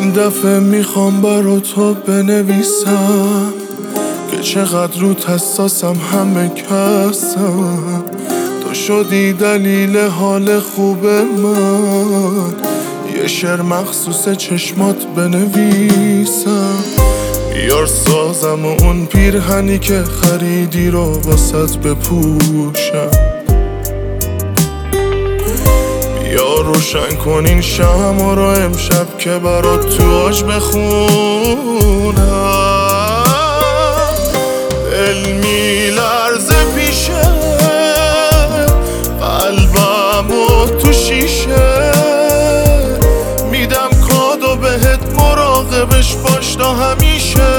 این دفعه میخوام برا تو بنویسم که چقدر رو حساسم، همه کسم. تو شدی دلیل حال خوب من، یه شعر مخصوص چشمات بنویسم. بیار سازم و اون پیرهنی که خریدی رو واسط بپوشم. بیا روشن کن این شمع رو امشب که برات تو آج بخونم. دل میلرزه پیشه، قلبم و تو شیشه. میدم کادو بهت، مراقبش باش تا همیشه.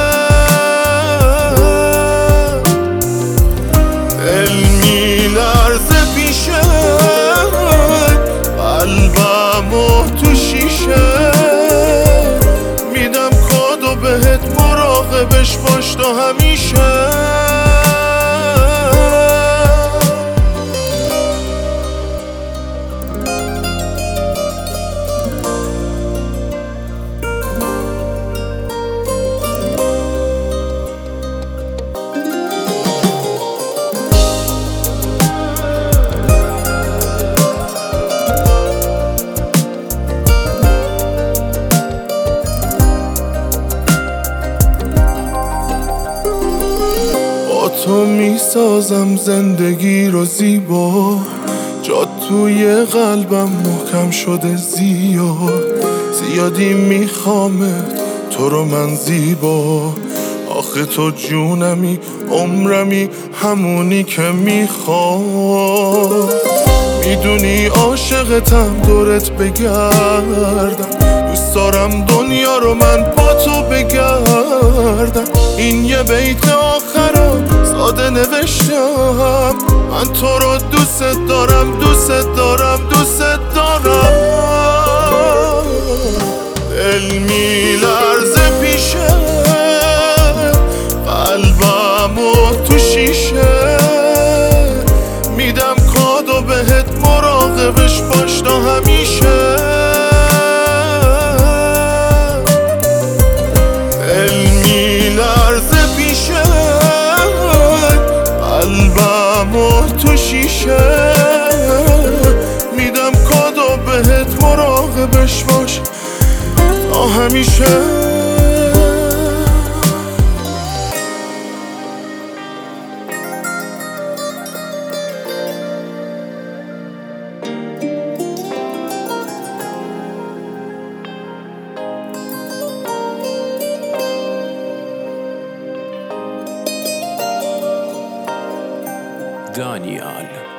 دل میلرزه پیشه، قلبم و تو شیشه. میدم کادو بهت، مراقبش باش تا همیشه. تو میسازم زندگی رو زیبا، جا توی قلبم محکم شده زیادی میخوامت تو رو من زیبا. آخه تو جونمی، عمرمی، همونی که میخوام. میدونی عاشقتم، دورت بگردم. دوست دارم دنیا رو من با تو بگردم. این یه بیت آخرم ساده نوشتم، من تو رو دوست دارم، دوست دارم، دوست دارم. دل میلرزه پیشه، قلبم و تو شیشه. میدم کادو بهت، مراقبش باش تا همیشه. دل میلرزه پیشه، قلبم و تو شیشه. میدم کادو بهت، مراقبش باش تا همیشه. دانیال